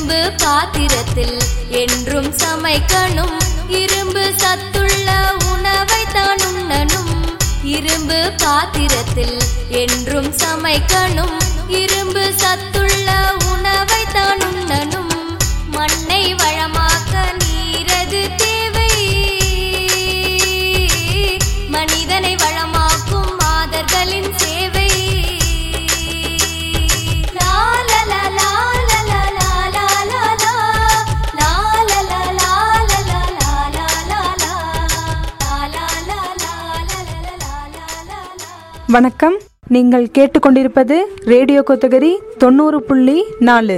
இரும்பு பாத்திரத்தில் என்றும் சமைக்கணும், இரும்பு சத்துள்ள உணவை தான் உண்ணணும். இரும்பு பாத்திரத்தில் என்றும் சமைக்கணும், இரும்பு சத்துள்ள உணவை தான் உண்ணணும். மண்ணை வளமாக்க நீரது தேவை, மனிதனை வளமாக்கும் மாதர்களின் சேவை. வணக்கம். நீங்கள் கேட்டுக்கொண்டிருப்பது ரேடியோ கொத்தகரி 90.4.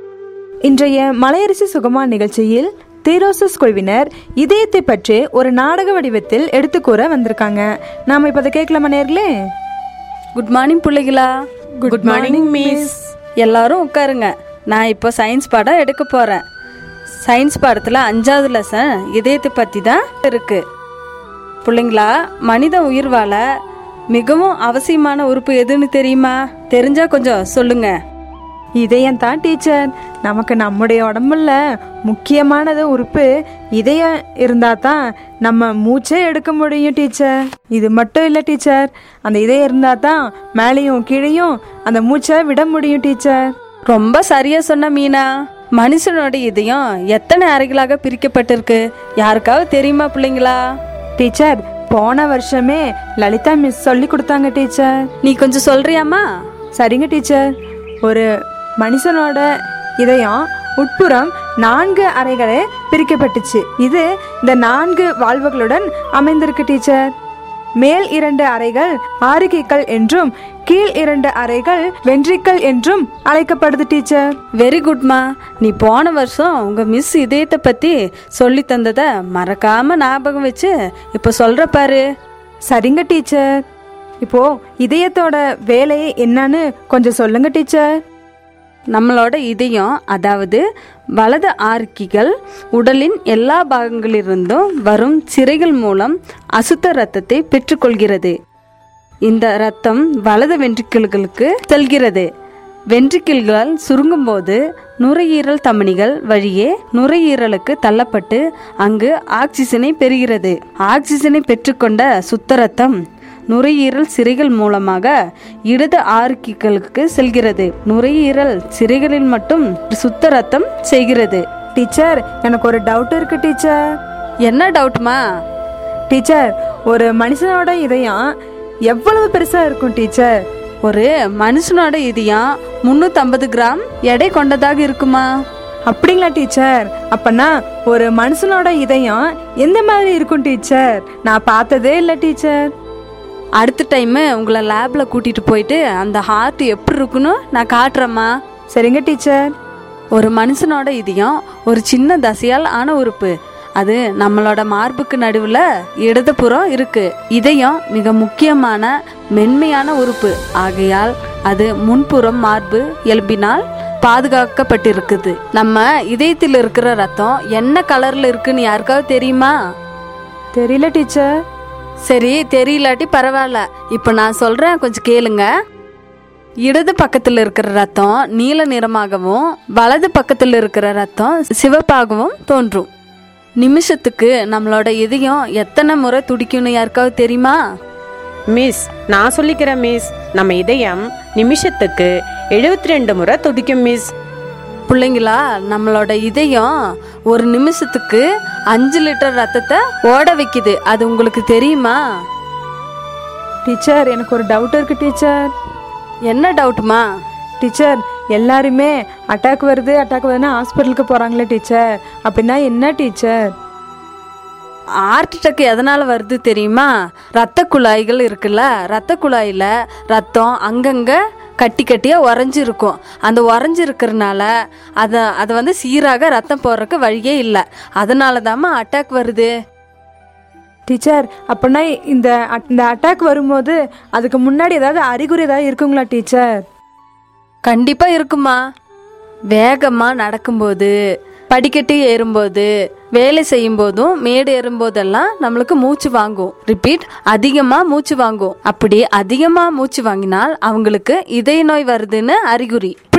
இன்றைய மலையரசி சுகமா நிகழ்ச்சியில் தீரோசஸ் குழுவினர் இதயத்தை பற்றி ஒரு நாடக வடிவத்தில் எடுத்துக்கூற வந்திருக்காங்க. நாம இப்ப அதை கேட்கலாமா நேர்களே? குட் மார்னிங் பிள்ளைகளா. Good morning miss. எல்லாரும் உட்காருங்க. நான் இப்போ சயின்ஸ் பாடம் எடுக்க போறேன். சயின்ஸ் பாடத்தில் 5வது லெசன் இதயத்தை பற்றி தான் இருக்கு. பிள்ளைங்களா, மனித உயிர் வாழ மிகவும் அவசியமான உறுப்பு எதுன்னு தெரியுமா? தெரிஞ்சா கொஞ்சம் சொல்லுங்க. இதயம் தான் டீச்சர். நமக்கு நம்முடைய உடம்புல முக்கியமானது உறுப்பு இதயம் இருந்தா தான் நம்ம மூச்சே எடுக்க முடியும் டீச்சர். இது மட்டும் இல்லை டீச்சர், அந்த இதயம் இருந்தா தான் மேலேயும் கீழேயும் அந்த மூச்சை விட முடியும் டீச்சர். ரொம்ப சரியா சொன்ன மீனா. மனுஷனோட இதயம் எத்தனை அறைகளாக பிரிக்கப்பட்டிருக்கு யாருக்காவது தெரியுமா பிள்ளைங்களா? டீச்சர், போன வருஷமே லலிதா மிஸ் சொல்லி கொடுத்தாங்க டீச்சர். நீ கொஞ்சம் சொல்றியாமா? சரிங்க டீச்சர். ஒரு மனுஷனோட இதயம் உட்புறம் 4 அறைகளே பிரிக்கப்பட்டுச்சு. இது இந்த 4 வாழ்வுகளுடன் அமைந்திருக்கு டீச்சர். மேல் 2 அறைகள் ஆரிக்கைகள் என்றும் கீழ் 2 அறைகள் வென்ட்ரிக்கல் என்றும் அழைக்கப்படுது டீச்சர். வெரி குட்மா. நீ போன வருஷம் உங்க மிஸ் இதயத்தை பத்தி சொல்லி தந்தத மறக்காம ஞாபகம் வச்சு இப்ப சொல்ற பாரு. சரிங்க டீச்சர். இப்போ இதயத்தோட வேலை என்னன்னு கொஞ்சம் சொல்லுங்க டீச்சர். நம்மளோட இதயம், அதாவது வலது ஆர்க்கிகள், உடலின் எல்லா பாகங்களிலிருந்தும் வரும் சிரைகள் மூலம் அசுத்த இரத்தத்தை பெற்றுக்கொள்கிறது. இந்த இரத்தம் வலது வென்ட்ரிக்கிள்களுக்கு செல்கிறது. வென்ட்ரிக்கிள்கள் சுருங்கும் போது நுரையீரல் தமனிகள் வழியே நுரையீரலுக்கு தள்ளப்பட்டு அங்கு ஆக்சிஜனை பெறுகிறது. ஆக்சிஜனை பெற்றுக்கொண்ட சுத்த இரத்தம் நுரையீரல் சிரைகள் மூலமாக இடது ஆர்க்கிகளுக்கு செல்கிறது. நுரையீரல் சிரைகளில் மட்டும் சுத்த ரத்தம் செய்கிறது. டீச்சர், எனக்கு ஒரு டவுட் இருக்கு டீச்சர். என்ன டவுட்மா? டீச்சர், ஒரு மனுஷனோட இதயம் எவ்வளவு பெருசா இருக்கும் டீச்சர்? ஒரு மனுஷனோட இதயம் 350 கிராம் எடை கொண்டதாக இருக்குமா? அப்படிங்களா டீச்சர்? அப்பனா ஒரு மனுஷனோட இதயம் எந்த மாதிரி இருக்கும் டீச்சர்? நான் பார்த்ததே இல்லை டீச்சர். அடுத்த டைம் உங்களை லேப்ல கூட்டிட்டு போயிட்டு அந்த ஹார்ட் எப்படி இருக்குன்னு நான் காட்டுறேம்மா. சரிங்க டீச்சர். ஒரு மனுஷனோட இதயம் ஒரு சின்ன தசையால் ஆன உறுப்பு. அது நம்மளோட மார்புக்கு நடுவில் இடதுபுறம் இருக்கு. இதயம் மிக முக்கியமான மென்மையான உறுப்பு. ஆகையால் அது முன்புறம் மார்பு எலும்பினால் பாதுகாக்கப்பட்டிருக்குது. நம்ம இதயத்தில் இருக்கிற ரத்தம் என்ன கலர்ல இருக்குன்னு யாருக்காவது தெரியுமா? தெரியல டீச்சர். சரி, தெரியலாட்டி பரவாயில்ல. இப்போ நான் சொல்றேன், கொஞ்சம் கேளுங்க. இடது பக்கத்தில் இருக்கிற ரத்தம் நீல நிறமாகவும் வலது பக்கத்தில் இருக்கிற ரத்தம் சிவப்பாகவும் தோன்றும். நிமிஷத்துக்கு நம்மளோட இதயம் எத்தனை முறை துடிக்கும்னு யாருக்காவது தெரியுமா? மிஸ், நான் சொல்லிக்கிறேன் மிஸ். நம்ம இதயம் நிமிஷத்துக்கு 72 முறை துடிக்கும் மிஸ். பிள்ளைங்களா, நம்மளோட இதயம் ஒரு நிமிஷத்துக்கு 5 லிட்டர் ரத்தத்தை ஓட வைக்குது. அது உங்களுக்கு தெரியுமா? டீச்சர், எனக்கு ஒரு டவுட் இருக்கு டீச்சர். என்ன டவுட்மா? டீச்சர், எல்லாருமே அட்டாக் வருதுன்னு ஹாஸ்பிட்டலுக்கு போறாங்களே டீச்சர், அப்படின்னா என்ன டீச்சர்? ஹார்ட் அட்டாக் எதனால வருது தெரியுமா? ரத்த குழாய்கள் இருக்குல்ல, ரத்த குழாயில ரத்தம் அங்கங்க கட்டி கட்டியாக உறைஞ்சிருக்கும். அந்த உறைஞ்சிருக்கிறதுனால அதை வந்து சீராக ரத்தம் போடுறதுக்கு வழியே இல்லை. அதனால தாம்மா அட்டாக் வருது. டீச்சர், அப்படின்னா இந்த அட்டாக் வரும்போது அதுக்கு முன்னாடி ஏதாவது அறிகுறி ஏதாவது இருக்குங்களா டீச்சர்? கண்டிப்பாக இருக்குமா. வேகமாக நடக்கும்போது, படிக்கட்டு ஏறும்போது, வேலை செய்யும் போதும், மேடு ஏறும்போதெல்லாம் நம்மளுக்கு மூச்சு வாங்கும். ரிப்பீட், அதிகமா மூச்சு வாங்கும். அப்படி அதிகமா மூச்சு வாங்கினால் அவங்களுக்கு இதய நோய் வருதுன்னு அறிகுறி. இப்படி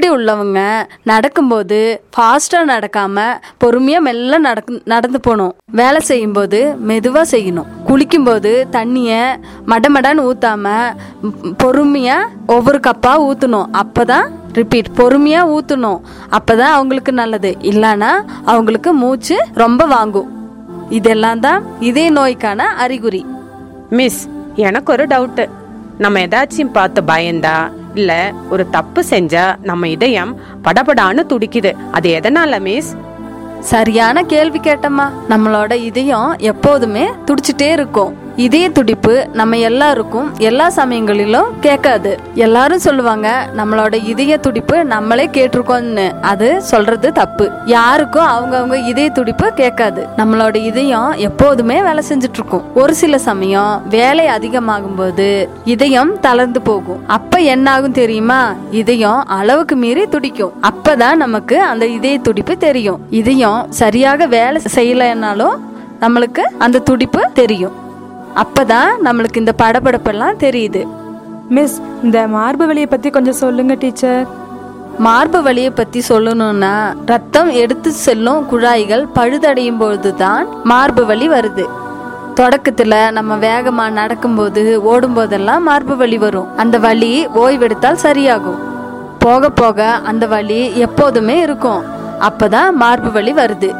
உள்ளவங்க நடக்கும்போது ஃபாஸ்டா நடக்காம பொறுமையா மெல்ல நடந்து போகணும். வேலை செய்யும்போது மெதுவா செய்யணும். குளிக்கும்போது தண்ணிய மடமடன்னு ஊத்தாம பொறுமையா ஒவ்வொரு கப்பா ஊத்தணும். அப்பதான் பொறுமையா ஊத்தணும். அப்பதான் அவங்களுக்கு நல்லது. இல்லைன்னா அவங்களுக்கு மூச்சு ரொம்ப வாங்கும். இதெல்லாம் தான் இதய நோய்க்கான அறிகுறி. மிஸ், எனக்கு ஒரு டவுட்டு. நம்ம ஏதாச்சும் பார்த்து பயந்தா இல்ல ஒரு தப்பு செஞ்சா நம்ம இதயம் படபடான்னு துடிக்குது. அது எதனால மிஸ்? சரியான கேள்வி கேட்டம்மா. நம்மளோட இதயம் எப்போதுமே துடிச்சிட்டே இருக்கும். இதய துடிப்பு நம்ம எல்லாருக்கும் எல்லா சமயங்களிலும் கேட்காது. எல்லாரும் சொல்லுவாங்க நம்மளோட இதய துடிப்பு நம்மளே கேட்டிருக்கோம்னு. அது சொல்றது தப்பு. யாருக்கும் அவங்க இதய துடிப்பு கேட்காது. நம்மளோட இதயம் எப்போதுமே வேலை செஞ்சுட்டு இருக்கும். ஒரு சில சமயம் வேலை அதிகமாகும் போது இதயம் தளர்ந்து போகும். அப்ப என்ன ஆகும் தெரியுமா? இதயம் அளவுக்கு மீறி துடிக்கும். அப்பதான் நமக்கு அந்த இதய துடிப்பு தெரியும். இதயம் சரியாக வேலை செய்யலைன்னாலும் நம்மளுக்கு அந்த துடிப்பு தெரியும். அப்பதான் நம்மளுக்கு இந்த படபடப்பெல்லாம் தெரியுது. மிஸ், இந்த மார்பு வலியை பத்தி கொஞ்சம் சொல்லுங்க டீச்சர். மார்பு வலியை பத்தி சொல்லணும்னா, ரத்தம் எடுத்து செல்லும் குழாய்கள் பழுதடையும் போதுதான் மார்பு வலி வருது. தொடக்கத்துல நம்ம வேகமா நடக்கும்போது ஓடும்போதெல்லாம் மார்பு வலி வரும். அந்த வலி ஓய்வெடுத்தால் சரியாகும். போக போக அந்த வலி எப்போதுமே இருக்கும். அப்பதான் மார்பு வலி வருது.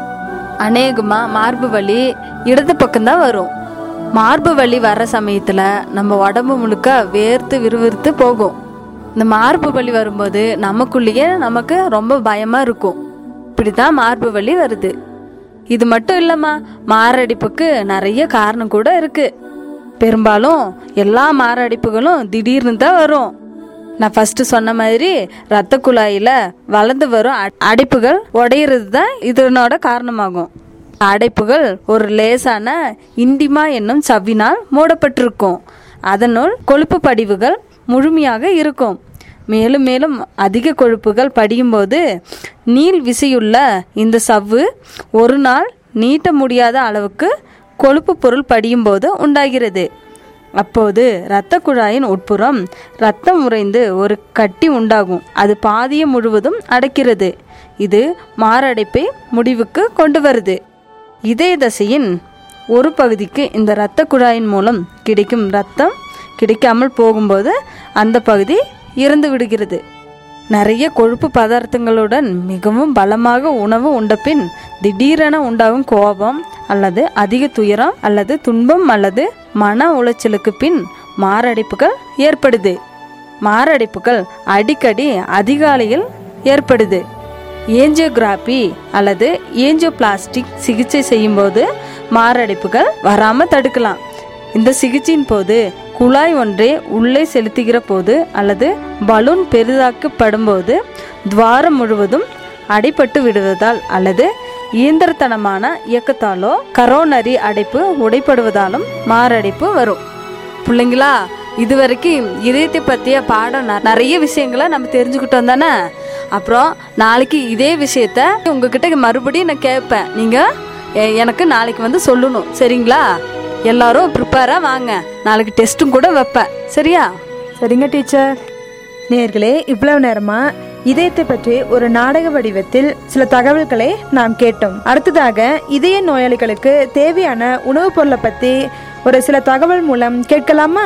அநேகமா மார்பு வலி இடது பக்கம்தான் வரும். மார்பு வலி வர்ற சமயத்துல நம்ம உடம்பு முழுக்க வேர்த்து விறுவிறுத்து போகும். இந்த மார்பு வலி வரும்போது நமக்குள்ளேயே நமக்கு ரொம்ப பயமா இருக்கும். இப்படிதான் மார்பு வலி வருது. இது மட்டும் இல்லம்மா, மாரடைப்புக்கு நிறைய காரணம் கூட இருக்கு. பெரும்பாலும் எல்லா மாரடைப்புகளும் திடீர்னு தான் வரும். நான் ஃபர்ஸ்ட் சொன்ன மாதிரி ரத்த குழாயில வளர்ந்து வரும் அடைப்புகள் உடையிறது தான் இதனோட காரணமாகும். அடைப்புகள் ஒரு லேசான இண்டிமா என்னும் சவ்வினால் மூடப்பட்டிருக்கும். அதனுள் கொழுப்பு படிவுகள் முழுமையாக இருக்கும். மேலும் மேலும் அதிக கொழுப்புகள் படியும் போது நீள் விசையுள்ள இந்த சவ்வு ஒரு நாள் நீட்ட முடியாத அளவுக்கு கொழுப்பு பொருள் படியும் போது உண்டாகிறது. அப்போது இரத்த குழாயின் உட்புறம் இரத்தம் உறைந்து ஒரு கட்டி உண்டாகும். அது பாதியை முழுவதும் அடைக்கிறது. இது மாரடைப்பை முடிவுக்கு கொண்டு வருது. இதய தசையின் ஒரு பகுதிக்கு இந்த இரத்த குழாயின் மூலம் கிடைக்கும் இரத்தம் கிடைக்காமல் போகும்போது அந்த பகுதி இறந்து விடுகிறது. நிறைய கொழுப்பு பதார்த்தங்களுடன் மிகவும் பலமாக உணவு உண்டபின் திடீரென உண்டாகும் கோபம் அல்லது அதிக துயரம் அல்லது துன்பம் அல்லது மன உளைச்சலுக்கு பின் மாரடைப்புகள் ஏற்படுது. மாரடைப்புகள் அடிக்கடி அதிகாலையில் ஏற்படுது. ஏஞ்சியோகிராபி அல்லது ஏஞ்சியோபிளாஸ்டிக் சிகிச்சை செய்யும் போது மாரடைப்புகள் வராம தடுக்கலாம். இந்த சிகிச்சையின் போது குழாய் ஒன்றை உள்ளே செலுத்துகிற போது அல்லது பலூன் பெரிதாக்கப்படும் போது துவாரம் முழுவதும் அடைப்பட்டு விடுவதால் அல்லது இயந்திரத்தனமான இயக்கத்தாலோ கரோனரி அடைப்பு உடைப்படுவதாலும் மாரடைப்பு வரும். பிள்ளைங்களா, இதுவரைக்கும் இதயத்தை பற்றிய பாடம் நிறைய விஷயங்களை நம்ம தெரிஞ்சுக்கிட்டோம் தானே. அப்புறம் நாளைக்கு இதே விஷயத்த உங்ககிட்ட மறுபடியும் நான் கேட்பேன். நீங்கள் எனக்கு நாளைக்கு வந்து சொல்லணும், சரிங்களா? எல்லாரும் ப்ரிப்பேரா வாங்க. நாளைக்கு டெஸ்ட்டும் கூட வைப்பேன், சரியா? சரிங்க டீச்சர். நேயர்களே, இவ்வளவு நேரமா இதயத்தை பற்றி ஒரு நாடக வடிவத்தில் சில தகவல்களை நாம் கேட்டோம். அடுத்ததாக இதய நோயாளிகளுக்கு தேவையான உணவுப் பொருளை பற்றி ஒரு சில தகவல் மூலம் கேட்கலாமா?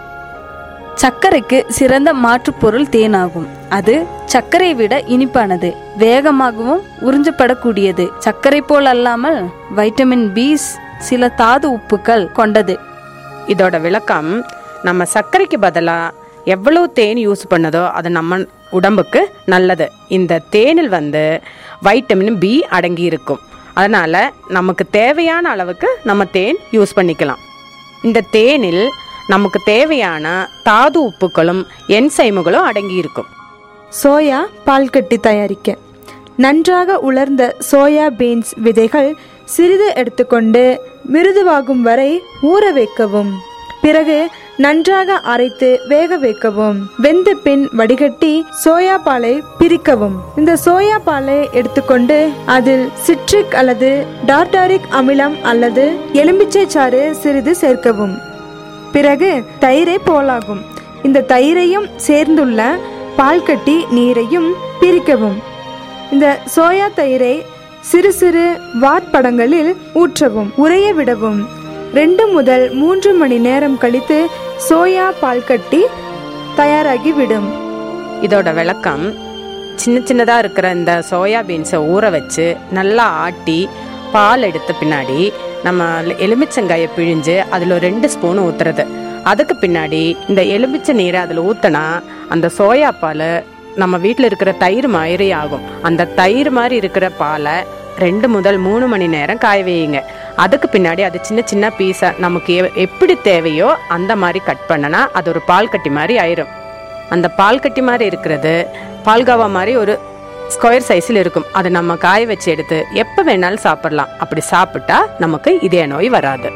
சர்க்கரைக்கு சிறந்த மாற்றுப்பொருள் தேனாகும். அது சர்க்கரை விட இனிப்பானது, வேகமாகவும் உறிஞ்சப்படக்கூடியது. சர்க்கரை போல் அல்லாமல் வைட்டமின் பி, சில தாது உப்புக்கள் கொண்டது. இதோட விளக்கம், நம்ம சர்க்கரைக்கு பதிலாக எவ்வளவு தேன் யூஸ் பண்ணதோ அது நம்ம உடம்புக்கு நல்லது. இந்த தேனில் வைட்டமின் பி அடங்கி இருக்கும். அதனால நமக்கு தேவையான அளவுக்கு நம்ம தேன் யூஸ் பண்ணிக்கலாம். இந்த தேனில் நமக்கு தேவையான தாது உப்புக்களும் என்சைமுகளும் அடங்கி இருக்கும். சோயா பால் கட்டி தயாரிக்க நன்றாக உலர்ந்த சோயா பீன்ஸ் விதைகள் சிறிது எடுத்துக்கொண்டு மிருதுவாகும் வரை ஊற வைக்கவும். பிறகு நன்றாக அரைத்து வேக வைக்கவும். வெந்த பின் வடிகட்டி சோயா பாலை பிரிக்கவும். இந்த சோயா பாலை எடுத்துக்கொண்டு அதில் சிட்ரிக் அல்லது டார்டாரிக் அமிலம் அல்லது எலுமிச்சை சாறு சிறிது சேர்க்கவும். பிறகு தயிரை போலாகும். இந்த தயிரையும் சேர்ந்துள்ள பால்கட்டி நீரையும் பிரிக்கவும். இந்த சோயா தயிரை சிறு சிறு வார்ப்படங்களில் ஊற்றவும், உறைய விடவும். 2 முதல் 3 மணி நேரம் கழித்து சோயா பால்கட்டி தயாராகிவிடும். இதோட விளக்கம், சின்ன சின்னதாக இருக்கிற இந்த சோயா பீன்ஸை ஊற வச்சு நல்லா ஆட்டி பால் எடுத்த பின்னாடி நம்ம எலுமிச்சங்காயை பிழிஞ்சு அதில் 2 ஸ்பூன் ஊற்றுறது. அதுக்கு பின்னாடி இந்த எலுமிச்சை நீரை அதில் ஊற்றினா அந்த சோயா பால் நம்ம வீட்டில் இருக்கிற தயிர் மாதிரி ஆகும். அந்த தயிர் மாதிரி இருக்கிற பாலை 2 முதல் 3 மணி நேரம் காய வையுங்க. அதுக்கு பின்னாடி அது சின்ன சின்ன பீஸாக நமக்கு எப்படி தேவையோ அந்த மாதிரி கட் பண்ணனா அது ஒரு பால் கட்டி மாதிரி ஆயிரும். அந்த பால் கட்டி மாதிரி இருக்கிறது பால்காவா மாதிரி ஒரு ஸ்கொயர் சைஸில் இருக்கும். அதை நம்ம காய வச்சு எடுத்து எப்போ வேணாலும் சாப்பிடலாம். அப்படி சாப்பிட்டா நமக்கு இதய நோய் வராது.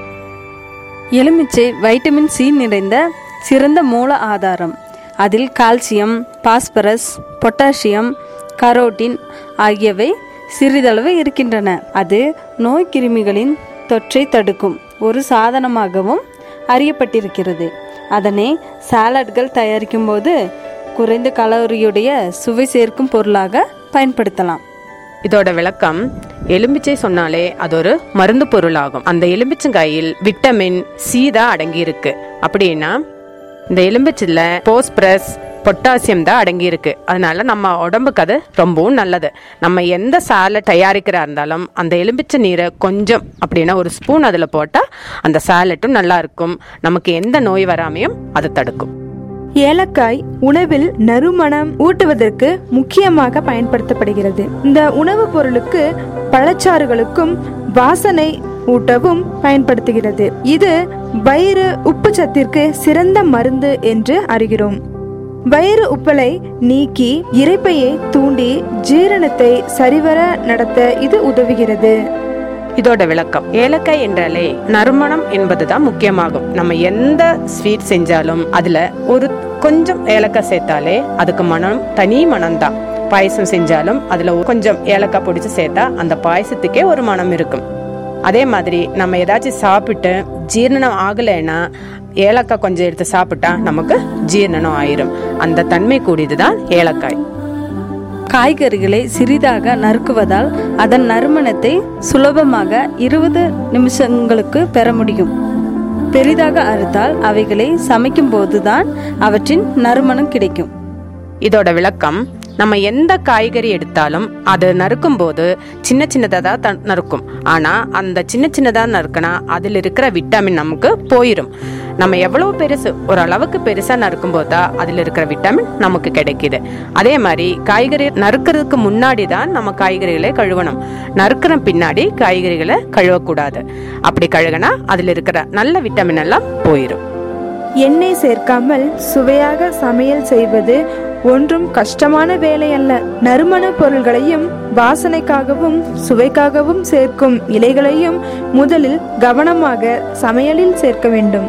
எலுமிச்சை வைட்டமின் சி நிறைந்த சிறந்த மூல ஆதாரம். அதில் கால்சியம், பாஸ்பரஸ், பொட்டாசியம், கரோட்டின் ஆகியவை சிறிதளவு இருக்கின்றன. அது நோய் கிருமிகளின் தொற்றை தடுக்கும் ஒரு சாதனமாகவும் அறியப்பட்டிருக்கிறது. அதனை சாலட்கள் தயாரிக்கும் போது குறைந்த கலோரியுடைய சுவை சேர்க்கும் பொருளாக பயன்படுத்தலாம். இதோட விளக்கம், எலும்பிச்சை சொன்னாலே அது ஒரு மருந்து பொருளாகும். அந்த எலும்பிச்சங்காயில் விட்டமின் சி தான் அடங்கி இருக்கு. அப்படின்னா இந்த எலும்பிச்சில போஸ்பரஸ், பொட்டாசியம் தான் அடங்கி இருக்கு. அதனால நம்ம உடம்புக்கு அது ரொம்பவும் நல்லது. நம்ம எந்த சாலட் தயாரிக்கிறா இருந்தாலும் அந்த எலும்பிச்சை நீரை கொஞ்சம் அப்படின்னா 1 ஸ்பூன் அதில் போட்டால் அந்த சாலட்டும் நல்லா இருக்கும். நமக்கு எந்த நோய் வராமையும் அது தடுக்கும். ஏலக்காய் உணவில் நறுமணம் ஊட்டுவதற்கு முக்கியமாக பயன்படுத்தப்படுகிறது. இந்த உணவுப் பொருளுக்கு பழச்சாறுகளுக்கும் வாசனை ஊட்டவும் பயன்படுத்துகிறது. இது வயிறு உப்பு சத்திற்கு சிறந்த மருந்து என்று அறிகிறோம். வயிறு உப்பலை நீக்கி இரைப்பையை தூண்டி ஜீரணத்தை சரிவர நடத்த இது உதவுகிறது. இதோட விளக்கம், ஏலக்காய் என்றாலே நறுமணம் என்பதுதான் முக்கியமாகும். நம்ம எந்த ஸ்வீட் செஞ்சாலும் அதுல ஒரு கொஞ்சம் ஏலக்காய் சேர்த்தாலே அதுக்கு மனம் தனி மனம்தான். பாயசம் செஞ்சாலும் அதுல கொஞ்சம் ஏலக்காய் பொடிச்சு சேர்த்தா அந்த பாயசத்துக்கே ஒரு மனம் இருக்கும். அதே மாதிரி நம்ம ஏதாச்சும் சாப்பிட்டு ஜீரணம் ஆகலைன்னா ஏலக்காய் கொஞ்சம் எடுத்து சாப்பிட்டா நமக்கு ஜீரணம் ஆயிரும். அந்த தன்மை கூடியதுதான் ஏலக்காய். காய்கறிகளை சிறிதாக நறுக்குவதால் அதன் நறுமணத்தை சுலபமாக 20 நிமிஷங்களுக்கு பெற முடியும். பெரிதாக அறுத்தால் அவைகளை சமைக்கும் போதுதான் அவற்றின் நறுமணம் கிடைக்கும். இதோட விளக்கம், நம்ம எந்த காய்கறி எடுத்தாலும் அது நறுக்கும் போது சின்ன சின்னதாக தான் நறுக்கும். ஆனால் அந்த சின்ன சின்னதாக நறுக்கினா அதில் இருக்கிற விட்டமின் நமக்கு போயிடும். நம்ம எவ்வளவு பெருசு ஓரளவுக்கு பெருசாக நறுக்கும் போது தான் அதில் இருக்கிற விட்டமின் நமக்கு கிடைக்கிது. அதே மாதிரி காய்கறி நறுக்கிறதுக்கு முன்னாடி தான் நம்ம காய்கறிகளை கழுவணும். நறுக்கிற பின்னாடி காய்கறிகளை கழுவக்கூடாது. அப்படி கழுவினா அதில் இருக்கிற நல்ல விட்டமின் எல்லாம் போயிடும். எண்ணெய் சேர்க்காமல் சுவையாக சமையல் செய்வது ஒன்றும் கஷ்டமான வேலை அல்ல. நறுமண பொருள்களையும் வாசனைக்காகவும் சுவைக்காகவும் சேர்க்கும் இலைகளையும் முதலில் கவனமாக சமையலில் சேர்க்க வேண்டும்.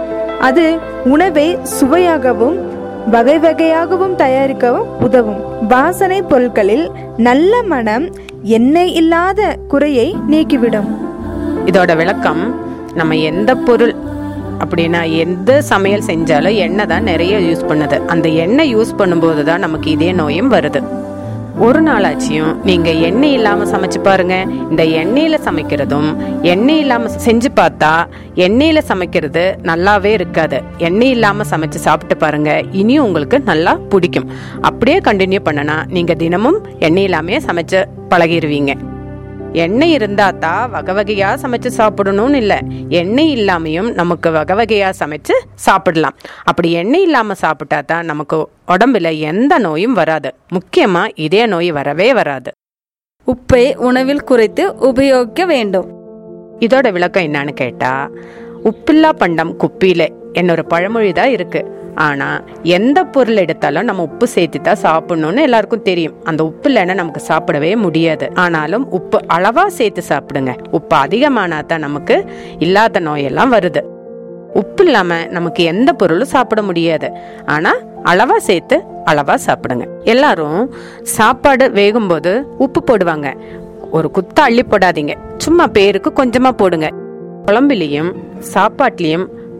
அது உணவை சுவையாகவும் வகை வகையாகவும் தயாரிக்கவும் உதவும். வாசனை பொருட்களில் நல்ல மனம் எண்ணெய் இல்லாத குறையை நீக்கிவிடும். இதோட விளக்கம், நம்ம எந்த பொருள் அப்படின்னா எந்த சமையல் செஞ்சாலும் எண்ணெய் தான் நிறைய யூஸ் பண்ணுது. அந்த எண்ணெய் யூஸ் பண்ணும்போது தான் நமக்கு இதே நோயும் வருது. ஒரு நாளாச்சியும் நீங்க எண்ணெய் இல்லாம சமைச்சு பாருங்க. இந்த எண்ணெயில சமைக்கிறதும் எண்ணெய் இல்லாம செஞ்சு பார்த்தா எண்ணெயில சமைக்கிறது நல்லாவே இருக்காது. எண்ணெய் இல்லாம சமைச்சு சாப்பிட்டு பாருங்க, இனியும் உங்களுக்கு நல்லா பிடிக்கும். அப்படியே கண்டினியூ பண்ணனா நீங்க தினமும் எண்ணெய் இல்லாமே சமைச்சு பழகிடுவீங்க. எண்ணெய் இருந்தா தான் வகை வகையா சமைச்சு சாப்பிடணும்னு இல்லை, எண்ணெய் இல்லாமையும் நமக்கு வகை வகையா சமைச்சு சாப்பிடலாம். அப்படி எண்ணெய் இல்லாம சாப்பிட்டா தான் நமக்கு உடம்புல எந்த நோயும் வராது. முக்கியமா இதய நோய் வரவே வராது. உப்பை உணவில் குறைத்து உபயோகிக்க வேண்டும். இதோட விளக்கம் என்னன்னு கேட்டா, உப்பில்லா பண்டம் குப்பியில என்னொரு பழமொழிதான் இருக்கு. ஆனா எந்த பொருள் எடுத்தாலும் நம்ம உப்பு சேர்த்து தான் சாப்பிடணும்னு எல்லாருக்கும் தெரியும். அந்த உப்பு இல்லைன்னா நமக்கு சாப்பிடவே முடியாது. ஆனாலும் உப்பு அளவா சேர்த்து சாப்பிடுங்க. உப்பு அதிகமானா தான் நமக்கு இல்லாத நோயெல்லாம் வருது. உப்பு இல்லாம நமக்கு எந்த பொருளும் சாப்பிட முடியாது. ஆனா அளவா சேர்த்து அளவா சாப்பிடுங்க. எல்லாரும் சாப்பாடு வேகும் போது உப்பு போடுவாங்க. ஒரு குத்த அள்ளி போடாதீங்க, சும்மா பேருக்கு கொஞ்சமா போடுங்க. குழம்புலையும் சாப்பாட்லயும்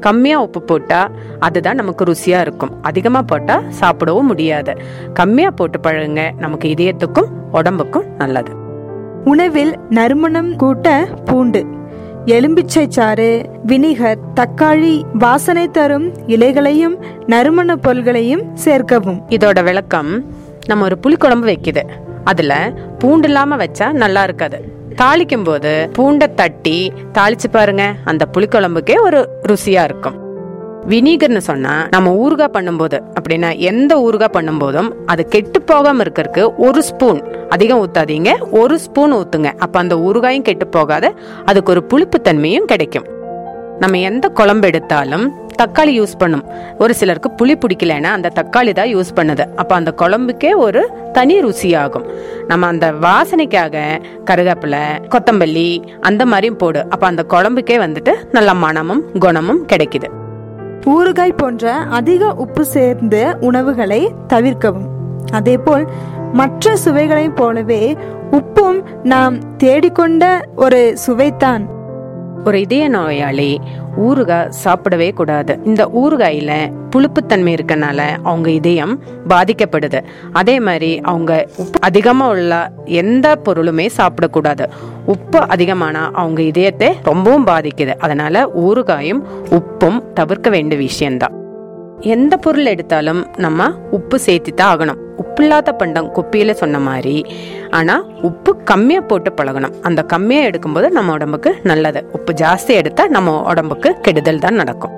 கம்மியாக உப்பு போட்டால் அதுதான் நமக்கு ருசியாக இருக்கும். அதிகமாக போட்டால் சாப்பிடவும் முடியாது. கம்மியாக போட்டு பழகுங்க, நமக்கு இதயத்துக்கும் உடம்புக்கும் நல்லது. உணவில் நறுமணம் கூட்ட பூண்டு, எலும்பிச்சை சாறு, வினிகர், தக்காளி, வாசனை தரும் இலைகளையும் நறுமண பொருள்களையும் சேர்க்கவும். இதோட விளக்கம், நம்ம ஒரு புளிக்குழம்பு வைக்குது, அதுல பூண்டு இல்லாம வச்சா நல்லா இருக்காது. தாளிக்கும் போது பூண்டை தட்டி தாளிச்சு பாருங்க, அந்த புளிக்குழம்புக்கே ஒரு ருசியா இருக்கும். வினிகர்னு சொன்னா நம்ம ஊறுகாய் பண்ணும்போது, அப்படின்னா எந்த ஊறுகாய் பண்ணும்போதும் அது கெட்டு போகாம இருக்கிறதுக்கு 1 ஸ்பூன், அதிகம் ஊத்தாதீங்க, 1 ஸ்பூன் ஊத்துங்க. அப்ப அந்த ஊறுகாயும் கெட்டு போகாத, அதுக்கு ஒரு புளிப்பு தன்மையும் கிடைக்கும். நம்ம எந்த குழம்பு எடுத்தாலும் தக்காளி யூஸ் பண்ணும். ஒரு சிலருக்கு புளி பிடிக்கலன்னா அந்த தக்காளி தான் யூஸ் பண்ணுது. அப்ப அந்த குழம்புக்கே ஒரு தனி ருசியாகும். நம்ம அந்த வாசனைக்காக கருவேப்பிலை, கொத்தமல்லி அந்த மாதிரியும் போடு. அப்ப அந்த குழம்புக்கே வந்துட்டு நல்ல மணமும் குணமும் கிடைக்குது. ஊறுகாய் போன்ற அதிக உப்பு சேர்ந்த உணவுகளை தவிர்க்கவும். அதேபோல் மற்ற சுவைகளைப் போலவே உப்பும் நாம் தேடிக்கொண்ட ஒரு சுவைத்தான். ஒரு இதய நோயாளி ஊறுகாய் சாப்பிடவே கூடாது. இந்த ஊறுகாயில புளிப்புத்தன்மை இருக்கனால அவங்க இதயம் பாதிக்கப்படுது. அதே மாதிரி அவங்க உப்பு அதிகமா உள்ள எந்த பொருளுமே சாப்பிடக்கூடாது. உப்பு அதிகமானா அவங்க இதயத்தை ரொம்பவும் பாதிக்குது. அதனால ஊறுகாயும் உப்பும் தவிர்க்க வேண்டிய விஷயம்தான். எந்த பொருள் எடுத்தாலும் நம்ம உப்பு சேர்த்துதான் ஆகணும். உப்பு இல்லாத பண்டம் குப்பியில சொன்ன மாதிரி, ஆனா உப்பு கம்மியா போட்டு பழகணும். அந்த கம்மியா எடுக்கும்போது நம்ம உடம்புக்கு நல்லது. உப்பு ஜாஸ்தி எடுத்தா நம்ம உடம்புக்கு கெடுதல் தான் நடக்கும்.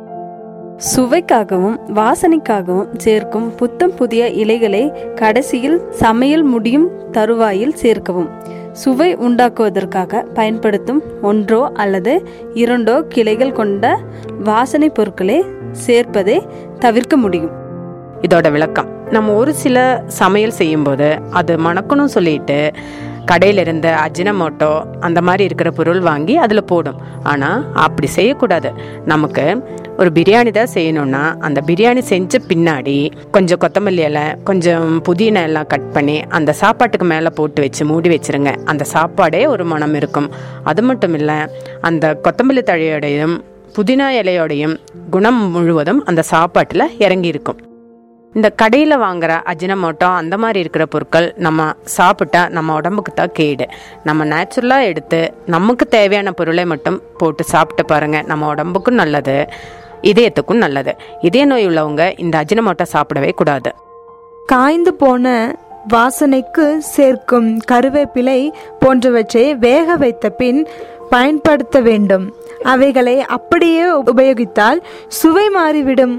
சுவைக்காகவும் வாசனைக்காகவும் சேர்க்கும் புத்தம் புதிய இலைகளை கடைசியில் சமையல் முடியும் தருவாயில் சேர்க்கவும். சுவை உண்டாக்குவதற்காக பயன்படுத்தும் 1 அல்லது 2 கிளைகள் கொண்ட வாசனை பொருட்களை சேர்ப்பதை தவிர்க்க முடியும். இதோட விளக்கம், நம்ம ஒரு சில சமையல் செய்யும்போது அது மணக்கணும் சொல்லிட்டு கடையில இருந்த அஜினமோட்டோ அந்த மாதிரி இருக்கிற பொருள் வாங்கி அதுல போடும். ஆனா அப்படி செய்யக்கூடாது. நமக்கு ஒரு பிரியாணி தான் செய்யணும்னா அந்த பிரியாணி செஞ்ச பின்னாடி கொஞ்சம் கொத்தமல்லி இலை, கொஞ்சம் புதினா எல்லாம் கட் பண்ணி அந்த சாப்பாட்டுக்கு மேல போட்டு வச்சு மூடி வச்சிருங்க. அந்த சாப்பாடே ஒரு மனம் இருக்கும். அது மட்டும் இல்ல, அந்த கொத்தமல்லி தழையோடையும் புதினா இலையோடையும் குணம் முழுவதும் அந்த சாப்பாட்டுல இறங்கி இருக்கும். இந்த கடையில வாங்குற அஜினமோட்டோ அந்த மாதிரி இருக்கிற பொருட்கள் நம்ம சாப்பிட்டா நம்ம உடம்புக்கு தான் கேடு. நம்ம நேச்சுரலா எடுத்து நமக்கு தேவையான பொருளை மட்டும் போட்டு சாப்பிட்டு பாருங்க, நம்ம உடம்புக்கும் நல்லது, இதயத்துக்கும் நல்லது. இதய நோய் உள்ளவங்க இந்த அஜினமோட்டோ சாப்பிடவே கூடாது. காய்ந்து போன வாசனைக்கு சேர்க்கும் கருவேப்பிலை போன்றவற்றை வேக வைத்த பின் பயன்படுத்த வேண்டும். அவைகளை அப்படியே உபயோகித்தால் சுவை மாறிவிடும்.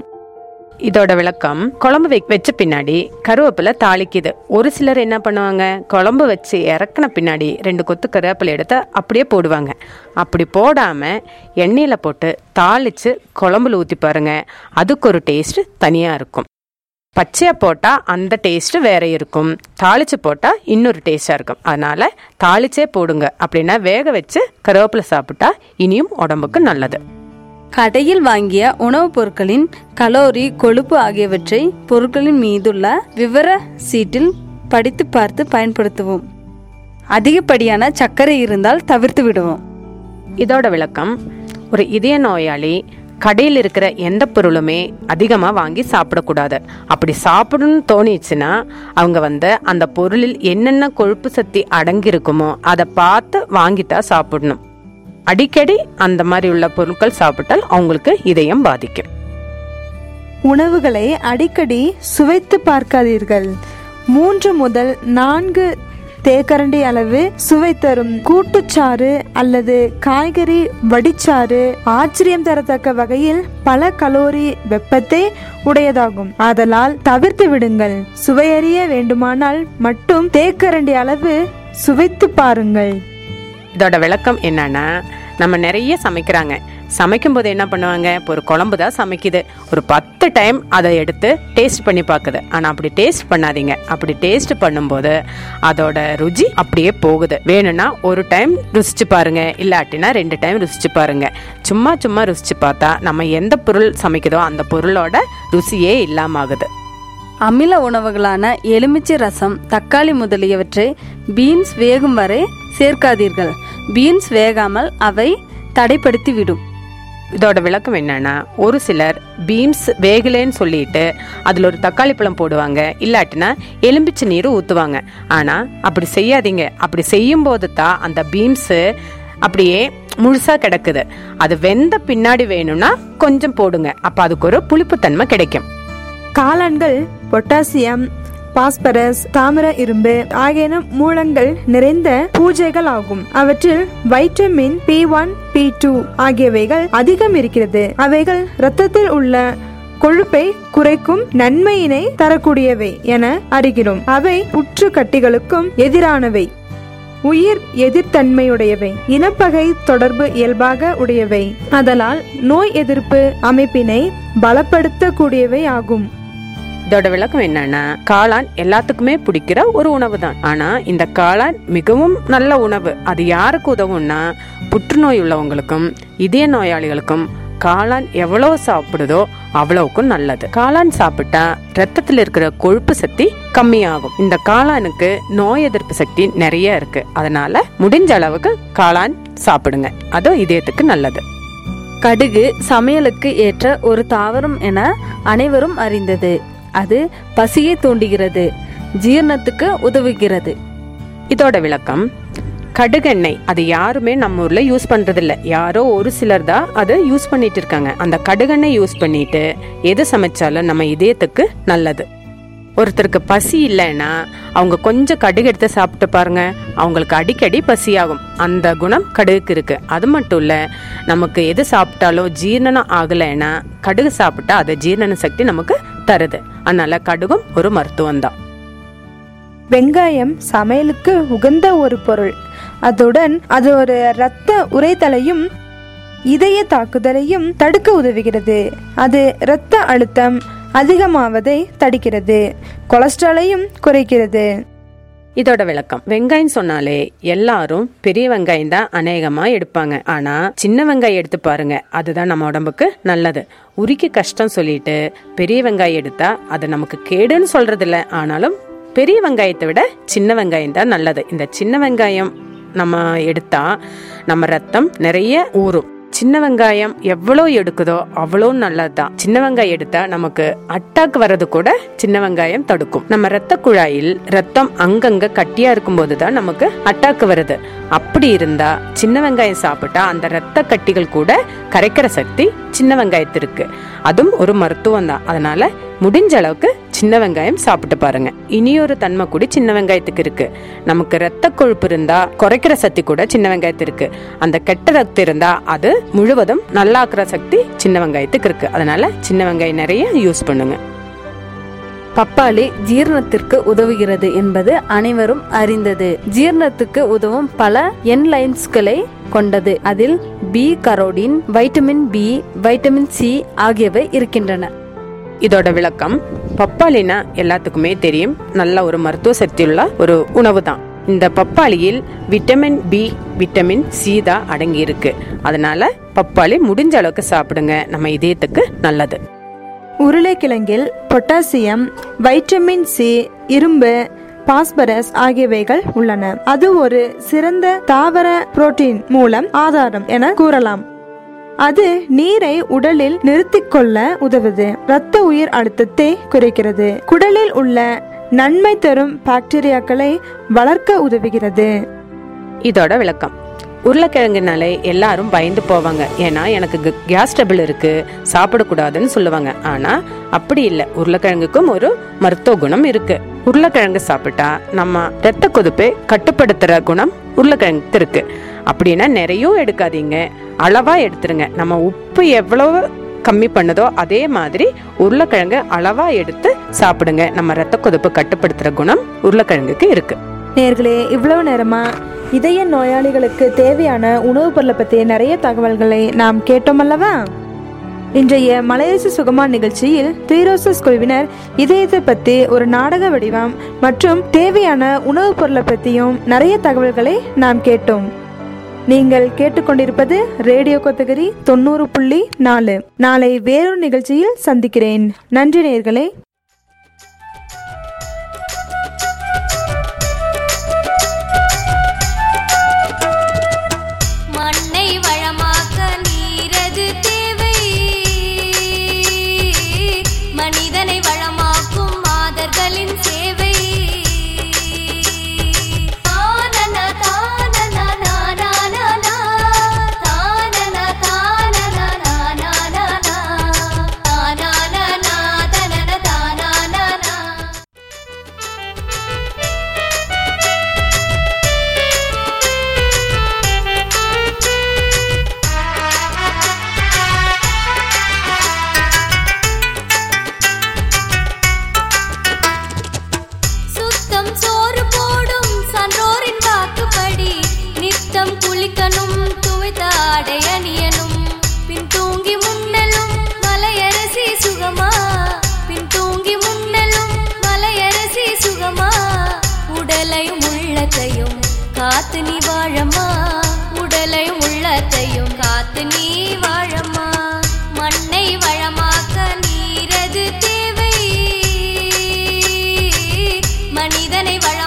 இதோட விளக்கம், குழம்பு வச்ச பின்னாடி கருவேப்பிலை தாளிக்குது. ஒரு சிலர் என்ன பண்ணுவாங்க, குழம்பு வச்சு இறக்குன பின்னாடி 2 கொத்து கருவேப்பிலை எடுத்து அப்படியே போடுவாங்க. அப்படி போடாம எண்ணெயில போட்டு தாளிச்சு குழம்புல ஊத்தி பாருங்க, அதுக்கு ஒரு டேஸ்ட் தனியா இருக்கும். பச்சையா போட்டா அந்த டேஸ்ட் வேற இருக்கும், தாளிச்சு போட்டா இன்னொரு டேஸ்டா இருக்கும். அதனால தாளிச்சே போடுங்க. அப்படின்னா வேக வச்சு கருவேப்பிலை சாப்பிட்டா இனியும் உடம்புக்கு நல்லது. கடையில் வாங்கிய உணவுப் பொருட்களின் கலோரி, கொழுப்பு ஆகியவற்றை பொருட்களின் மீதுள்ள விவர சீட்டில் படித்து பார்த்து பயன்படுத்துவோம். அதிகப்படியான சர்க்கரை இருந்தால் தவிர்த்து விடுவோம். இதோட விளக்கம், ஒரு இதய நோயாளி கடையில் இருக்கிற எந்த பொருளுமே அதிகமாக வாங்கி சாப்பிடக்கூடாது. அப்படி சாப்பிடணும்னு தோணிச்சுன்னா அவங்க அந்த பொருளில் என்னென்ன கொழுப்பு சக்தி அடங்கி இருக்குமோ அதை பார்த்து வாங்கிட்டா சாப்பிடணும். அடிக்கடி அந்த மாதிரி உள்ள பொருட்கள் சாப்பிட்டால் அவங்களுக்கு இதயம் பாதிக்கும். உணவுகளை அடிக்கடி சுவைத்து பார்க்காதீர்கள். 3 முதல் 4 தேக்கரண்டி அளவு சுவை தரும் கூட்டுச்சாறு அல்லது காய்கறி வடிச்சாறு ஆச்சரியம் தரத்தக்க வகையில் பல கலோரி வெப்பத்தை உடையதாகும். ஆதலால் தவிர்த்து விடுங்கள். சுவையறிய வேண்டுமானால் மட்டும் தேக்கரண்டி அளவு சுவைத்து பாருங்கள். இதோட விளக்கம் என்னன்னா, நம்ம நிறைய சமைக்கிறாங்க. சமைக்கும் போது என்ன பண்ணுவாங்க, இப்போ ஒரு குழம்பு தான் சமைக்குது, ஒரு 10 டைம் அதை எடுத்து டேஸ்ட் பண்ணி பார்க்குது. ஆனால் அப்படி டேஸ்ட் பண்ணாதீங்க. அப்படி டேஸ்ட் பண்ணும்போது அதோட ருச்சி அப்படியே போகுது. வேணும்னா ஒரு டைம் ருசிச்சு பாருங்க, இல்லாட்டினா 2 டைம் ருசிச்சு பாருங்க. சும்மா ருசிச்சு பார்த்தா நம்ம எந்த பொருள் சமைக்குதோ அந்த பொருளோட ருசியே இல்லாம ஆகுது. அமில உணவுகளான எலுமிச்சை ரசம், தக்காளி முதலியவற்றை பீன்ஸ் வேகும் வரை சேர்க்காதீர்கள். பீன்ஸ் வேகாமல் அவை தடைப்படுத்தி விடும். இதோட விளக்கம் என்னன்னா, ஒரு சிலர் பீன்ஸ் வேகலைன்னு சொல்லிட்டு அதுல ஒரு தக்காளி பழம் போடுவாங்க, இல்லாட்டினா எலும்பிச்சை நீர் ஊத்துவாங்க. ஆனா அப்படி செய்யாதீங்க. அப்படி செய்யும் போது தான் அந்த பீன்ஸ் அப்படியே முழுசா கிடக்குது. அது வெந்த பின்னாடி வேணும்னா கொஞ்சம் போடுங்க, அப்ப அதுக்கு ஒரு புளிப்புத்தன்மை கிடைக்கும். காளான்கள் பொட்டாசியம், பாஸ்பரஸ், தாமிர இரும்பு ஆகியன மூலங்கள் நிறைந்த பூஜைகள் ஆகும். அவற்றில் வைட்டமின் P1, P2 ஆகியவைகள் அதிகம் இருக்கிறது. அவைகள் இரத்தத்தில் உள்ள கொழுப்பை குறைக்கும் நன்மையினை தரக்கூடியவை என அறிகிறோம். அவை புற்று கட்டிகளுக்கும் எதிரானவை, உயிர் எதிர்த்தன்மையுடையவை, இனப்பகை தொடர்பு இயல்பாக உடையவை, அதனால் நோய் எதிர்ப்பு அமைப்பினை பலப்படுத்தக்கூடியவை ஆகும். இதோட விளக்கம் என்னன்னா, காளான் எல்லாத்துக்குமே பிடிக்கிற ஒரு உணவு தான். ஆனா இந்த காளான் மிகவும் நல்ல உணவு. அது யாருக்கு உதவும்னா, புற்றுநோய் உள்ளவங்களுக்கும் இதய நோயாளிகளுக்கும் காளான் எவ்வளவு சாப்பிடுதோ அவ்வளவுக்கும் நல்லது. காளான் சாப்பிட்டா ரத்தத்தில் இருக்கிற கொழுப்பு சக்தி கம்மியாகும். இந்த காளானுக்கு நோய் எதிர்ப்பு சக்தி நிறைய இருக்கு. அதனால முடிஞ்ச அளவுக்கு காளான் சாப்பிடுங்க, அது இதயத்துக்கு நல்லது. கடுகு சமையலுக்கு ஏற்ற ஒரு தாவரம் என அனைவரும் அறிந்தது. அது பசியை தூண்டுகிறது, ஜீரணத்துக்கு உதவுகிறது. இதோட விளக்கம், கடுகெண்ணெய் அது யாருமே நம்ம ஊர்ல யூஸ் பண்றது இல்ல. யாரோ ஒரு சிலர் தான் அதை யூஸ் பண்ணிட்டு இருக்காங்க. அந்த கடுகெண்ணெய் யூஸ் பண்ணிட்டு எது சமைச்சாலும் நம்ம இதயத்துக்கு நல்லது. ஒருத்தருக்கு பசி இல்லைன்னா அவங்க கொஞ்சம் கடுகு எடுத்து சாப்பிட்டு பாருங்க, அவங்களுக்கு அடிக்கடி பசியாகும். அந்த குணம் கடுகுக்கு இருக்கு. அது மட்டும் இல்ல, நமக்கு எது சாப்பிட்டாலும் ஜீரணம் ஆகலைன்னா கடுகு சாப்பிட்டா அது ஜீரண சக்தி நமக்கு தருது. அதனால கடுகும் ஒரு மருத்துவம் தான். வெங்காயம் சமையலுக்கு உகந்த ஒரு பொருள். அதுடன் அது ஒரு இரத்த உறைதலையும் இதய தாக்குதலையும் தடுக்க உதவுகிறது. அது இரத்த அழுத்தம் அதிகமாவதை தடுக்கிறது, கொலஸ்ட்ராலையும் குறைக்கிறது. இதோட விளக்கம், வெங்காயம் சொன்னாலே எல்லாரும் பெரிய வெங்காயம் தான் அநேகமா எடுப்பாங்க. ஆனா சின்ன வெங்காயம் எடுத்து பாருங்க, அதுதான் நம்ம உடம்புக்கு நல்லது. உரிக்க கஷ்டம் சொல்லிட்டு பெரிய வெங்காயம் எடுத்தா அது நமக்கு கேடுன்னு சொல்றது இல்ல. ஆனாலும் பெரிய வெங்காயத்தை விட சின்ன வெங்காயம் தான் நல்லது. இந்த சின்ன வெங்காயம் நம்ம எடுத்தா நம்ம ரத்தம் நிறைய ஊறும். சின்ன வெங்காயம் எவ்வளோ எடுக்குதோ அவ்வளோ நல்லதுதான். சின்ன வெங்காயம் எடுத்தா நமக்கு அட்டாக் வர்றது கூட சின்ன வெங்காயம் தடுக்கும். நம்ம ரத்த குழாயில் ரத்தம் அங்கங்க கட்டியா இருக்கும் போதுதான் நமக்கு அட்டாக் வருது. அப்படி இருந்தா சின்ன வெங்காயம் சாப்பிட்டா அந்த ரத்த கட்டிகள் கூட கரைக்கிற சக்தி சின்ன வெங்காயத்திற்கு. அதுவும் ஒரு மருத்துவம் தான். அதனால முடிஞ்ச அளவுக்கு சின்ன வெங்காயம் சாப்பிட்டு பாருங்க. இனியொரு தன்மை கூட சின்ன வெங்காயத்துக்கு இருக்கு. நமக்கு ரத்த கொழுப்பு இருந்தா குறைக்கிற சக்தி கூட சின்ன வெங்காயத்துக்கு இருக்கு. அந்த கெட்ட ரத்தம் இருந்தா அது முழுவதும் நல்லாக்குற சக்தி சின்ன வெங்காயத்துக்கு இருக்கு. அதனால சின்ன வெங்காயம் நிறைய யூஸ் பண்ணுங்க. பப்பாளி ஜீரணத்திற்கு உதவுகிறது என்பது அனைவரும் அறிந்தது. ஜீரணத்துக்கு உதவும் பல என்லைன்ஸ்களை கொண்டது. அதில் B carotene, vitamin B, vitamin C ஆகியவை இருக்கின்றன. இதோட விளக்கம், பப்பாளினா எல்லாத்துக்குமே தெரியும், நல்ல ஒரு மருத்துவ சக்தியுள்ள ஒரு உணவு தான். இந்த பப்பாளியில் விட்டமின் பி, விட்டமின் சி தான் அடங்கி இருக்கு. அதனால பப்பாளி முடிஞ்ச அளவுக்கு சாப்பிடுங்க, நம்ம இதயத்துக்கு நல்லது. உருளைக்கிழங்கில் பொட்டாசியம், வைட்டமின் சி, இரும்பு, பாஸ்பரஸ் ஆகியவைகள் உள்ளன. அது ஒரு சிறந்த தாவர புரோட்டீன் மூலம் ஆதாரம் என கூறலாம். அது நீரை உடலில் நிறுத்திக் கொள்ள உதவுது, இரத்த உயிர் அழுத்தத்தை குறைக்கிறது, குடலில் உள்ள நன்மை தரும் பாக்டீரியாக்களை வளர்க்க உதவுகிறது. இதோட விளக்கம், உருளைக்கிழங்குனாலே எல்லாரும் பயந்து போவாங்க. ஏன்னா எனக்கு கேஸ் ட்ரபிள் இருக்கு, சாப்பிடக்கூடாதுன்னு சொல்லுவாங்க. ஆனா அப்படி இல்லை, உருளைக்கிழங்குக்கும் ஒரு மருத்துவ குணம் இருக்கு. உருளைக்கிழங்கு சாப்பிட்டா நம்ம ரத்த கொதிப்பை கட்டுப்படுத்துற குணம் உருளைக்கிழங்குக்கு இருக்கு. அப்படின்னா நிறைய எடுக்காதீங்க, அளவா எடுத்துருங்க. நம்ம உப்பு எவ்வளவு கம்மி பண்ணுதோ அதே மாதிரி உருளைக்கிழங்கு அளவா எடுத்து சாப்பிடுங்க. நம்ம ரத்த கொதிப்பு கட்டுப்படுத்துற குணம் உருளைக்கிழங்குக்கு இருக்கு. நேர்களே, இவ்வளவு நேரமா இதய நோயாளிகளுக்கு தேவையான உணவுப் பொருளை பற்றி நிறைய தகவல்களை நாம் கேட்டோம் அல்லவா? இன்றைய மலையரசு சுகமா நிகழ்ச்சியில் த்ரீரோசஸ் குழுவினர் இதயத்தை பற்றி ஒரு நாடக வடிவம் மற்றும் தேவையான உணவுப் பொருளை பற்றியும் நிறைய தகவல்களை நாம் கேட்டோம். நீங்கள் கேட்டுக்கொண்டிருப்பது ரேடியோ கோத்தகிரி 90.4. நாளை வேறொரு நிகழ்ச்சியில் சந்திக்கிறேன். நன்றி நேயர்களே. மண்ணை வளமாக்க நீரது தேவை. குளிக்கணும் துவைத்த ஆடை அணியனும் பின் தூங்கி முன்னலும் மலையரசி சுகமா பின் தூங்கி முன்னலும் மலையரசி சுகமா உடலையும் உள்ளத்தையும் காத்து நீ வாழம்மா உடலையும் உள்ளத்தையும் காத்து நீ வாழம்மா மண்ணை வளமாக்க நீரது தேவை மனிதனை